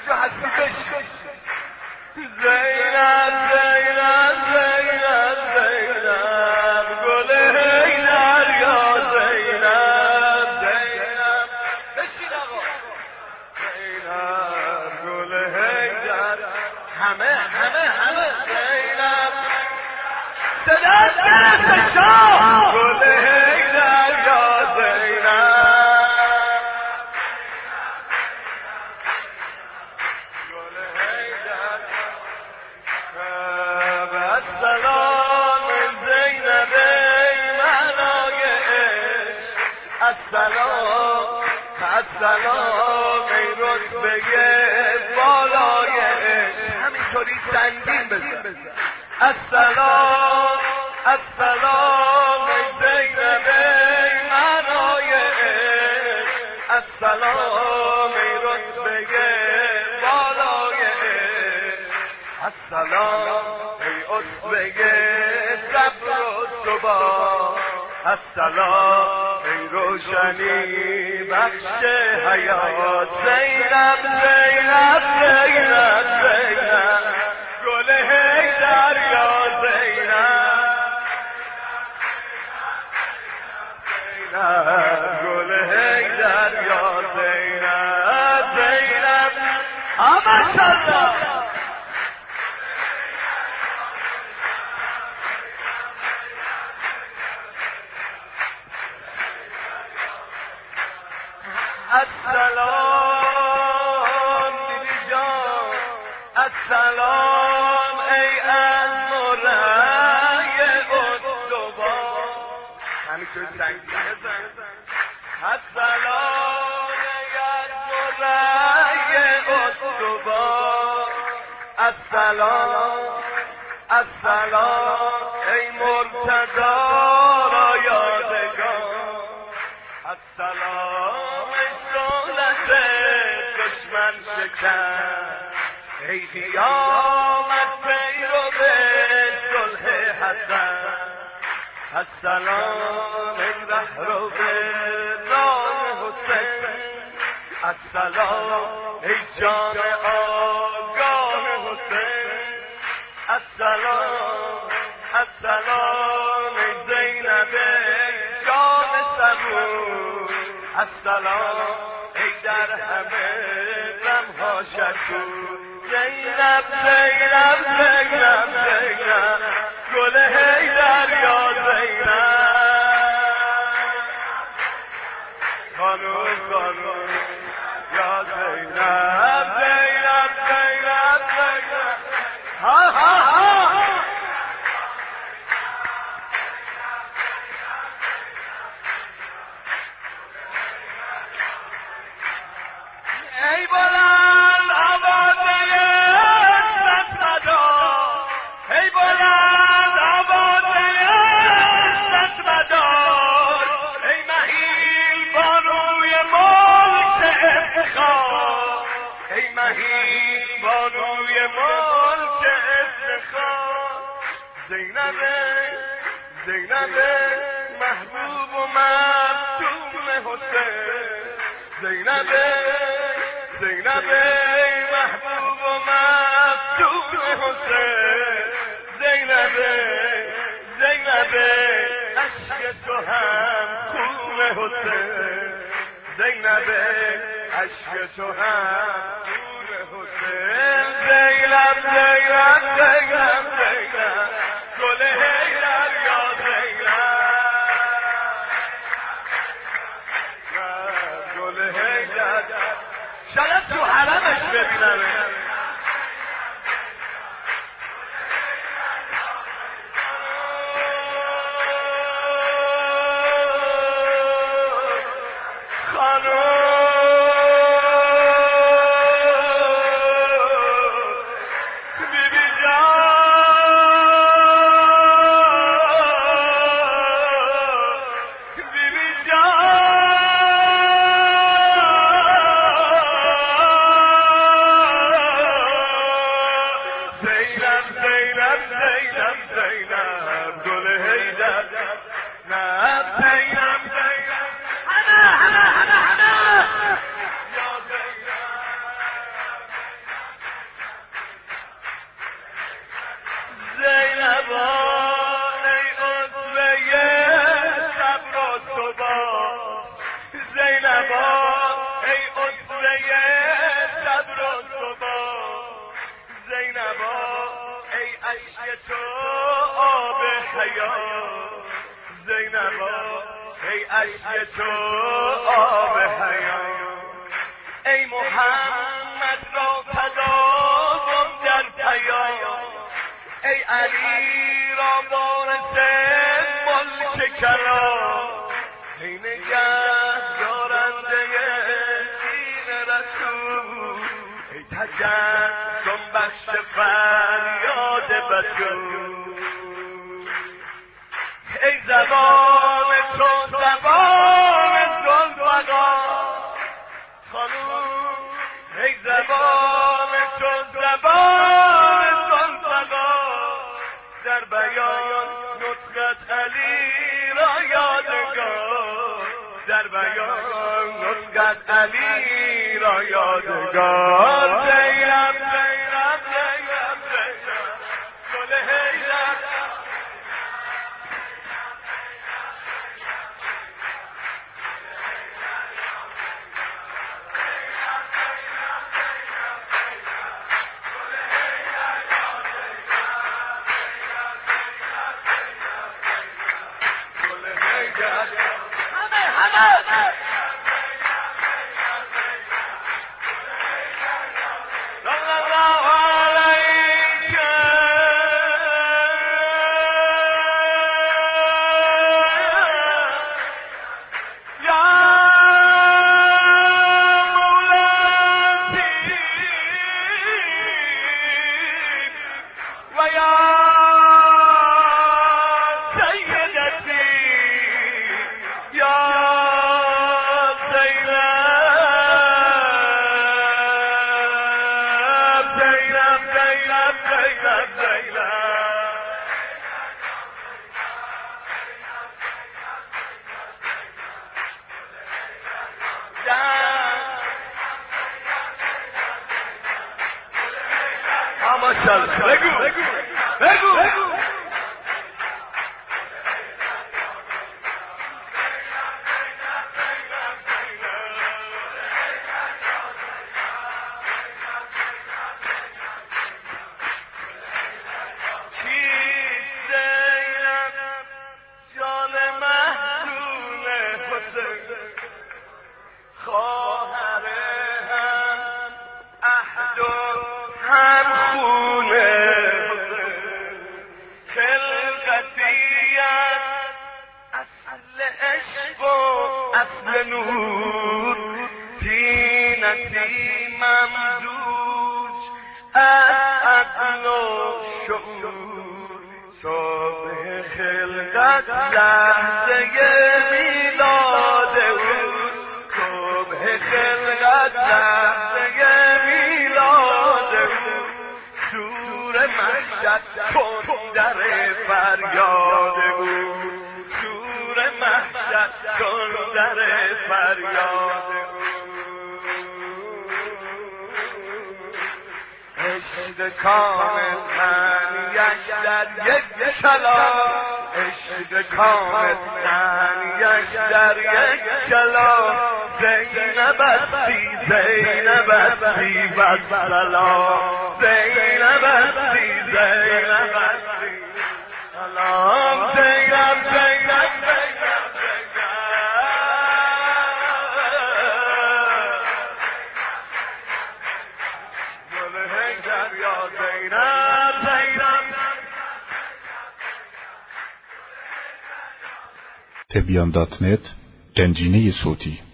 جا هستی بشین. زینب زینب زینب زینب گل حیدر یا زینب زینب بشین آقا. زینب گل حیدر همه زینب صدات گرفته شاه گل حیدر یا زینب گل حیدر السلام زینب منای عشق السلام ای رتبه بالای عشق همینطوری سنگین بزن السلام ای زینب منای عشق السلام ای رتبه بالای عشق السلام ای اصبه صبر و ثبات السلام ای روشنی بخش حیات زینب زینب زینب زینب گل حیدر یا زینب گل حیدر یا زینب زینب ماشاءالله السلام دیدی جان السلام ای از مرای اتبا همینطور سنگین بزن السلام ای از مرای اتبا السلام ای مرتضی را یادگار السلام ای سنت دشمن شکن ای قیامت پیرو به صلح حسن السلام ای رهرو به راه حسین السلام ای جان آگاه حسین السلام ای زینب جان صبور السلام ای در همه غمها شکور زینب زینب زینب زینب گل حیدر یا زینب خانوم یا زینب زینب زینب زینب ها ها ها ای بلند آوازه صدا ای بلند آوازه صدمدار ای مهین بانوی ملک افتخار ای مهین بانوی ملک افتخار زینب محبوب و مفتون حسین زینب محبوب و مفتون حسین زینب عشق تو هم خون حسین زینب عشق تو هم خون حسین زینب گل حیدر یا زینب گل حیدر شاید تو حرمش ببینم خانم تو آب حیات زینبا، ای اشک تو آب حیات، ای محمد را تداوم در پیام، ای علی را وارث ملک کلام، ای نگهدارنده دین رسول، ای تجسم بخش فریاد بتول، ای زبان تو زبان ذوالفقار خانوم، ای زبان تو زبان ذوالفقار، در بیان نطقت علی را یادگار، در بیان نطقت علی را یادگار، زینب زینب زینب زینب گل حیدر، بگو ممزوج از عقل و شعور، صبح خلقت لحظه میلاد او، صبح خلقت لحظه میلاد او، شور محشر کن در فریاد او، شور محشر کن در فریاد او. عشق کامل معنیش در یک کلام، عشق کامل معنیش در یک کلام، زینب استی زینب استی والسلام، زینب استی زینب استی سلام، زینب زینب زینب تبیان.net گنجینه صوتی